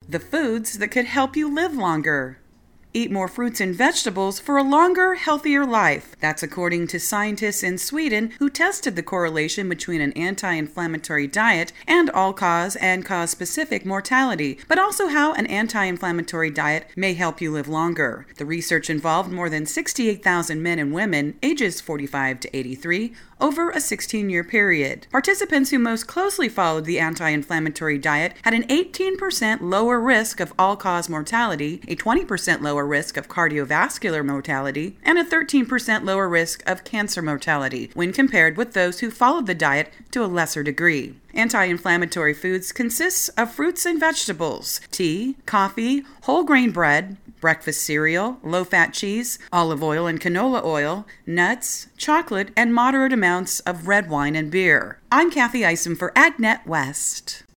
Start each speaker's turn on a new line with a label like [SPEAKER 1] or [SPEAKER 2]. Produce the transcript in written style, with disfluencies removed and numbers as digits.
[SPEAKER 1] The foods that could help you live longer. Eat more fruits and vegetables for a longer, healthier life. That's according to scientists in Sweden who tested the correlation between an anti-inflammatory diet and all-cause and cause-specific mortality, but also how an anti-inflammatory diet may help you live longer. The research involved more than 68,000 men and women ages 45 to 83 over a 16-year period. Participants who most closely followed the anti-inflammatory diet had an 18% lower risk of all-cause mortality, a 20% lower risk of cardiovascular mortality, and a 13% lower risk of cancer mortality when compared with those who followed the diet to a lesser degree. Anti-inflammatory foods consists of fruits and vegetables, tea, coffee, whole grain bread, breakfast cereal, low-fat cheese, olive oil and canola oil, nuts, chocolate, and moderate amounts of red wine and beer. I'm Kathy Isom for AgNet West.